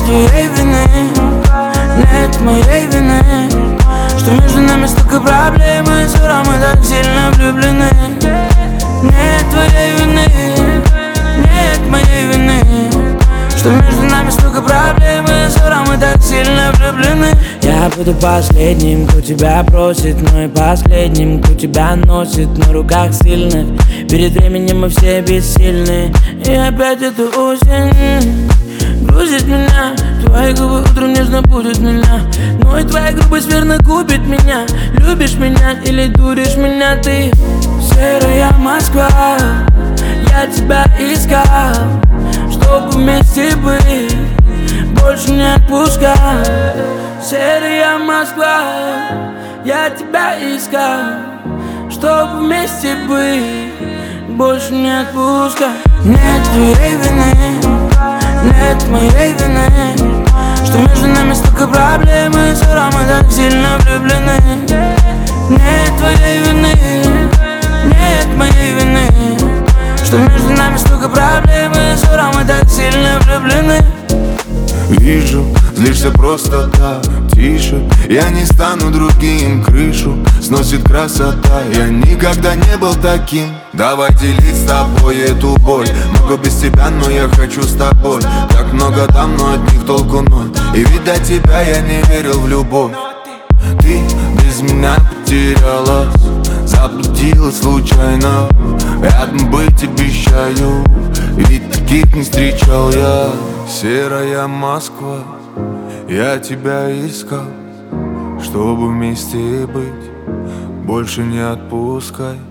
твоей вины, нет моей вины, что между нами столько проблем, и ссора, мы так сильно влюблены. Нет твоей вины, нет моей вины, что между нами столько проблем, и ссора, мы так сильно влюблены. Я буду последним, кто тебя просит, но и последним, кто тебя носит на руках сильных. Перед временем мы все бессильны. И опять эта осень грузит меня. Твои губы утром нежно будут меня, но и твоя грубость верно губит меня. Любишь меня или дуришь меня ты? Серая Москва, я тебя искал, чтобы вместе быть, больше не отпускай. Серая Москва, я тебя искал, чтобы вместе быть, больше не отпускай. Нет твоей вины, нет моей вины, что между нами столько проблем, и ссора, мы так сильно влюблены. Нет твоей вины, нет моей вины, что между нами столько проблем, и ссора, мы так сильно влюблены. Вижу, злишься просто так, тише. Я не стану другим, крышу сносит красота. Я никогда не был таким. Давай делить с тобой эту боль. Много без тебя, но я хочу с тобой. Так много там, но от них толку ноль. И ведь до тебя я не верил в любовь. Ты без меня потерялась, заблудилась случайно. Рядом быть обещаю, ведь таких не встречал я. Серая Москва, я тебя искал, чтобы вместе быть, больше не отпускай.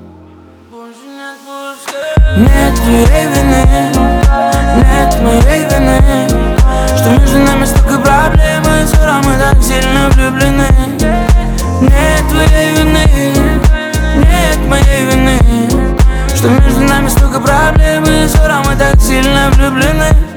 Нет твоей вины, нет моей вины, что между нами столько проблем, и ссора, мы так сильно влюблены. Нет твоей вины, нет моей вины, что между нами столько проблем, и ссора, мы так сильно влюблены.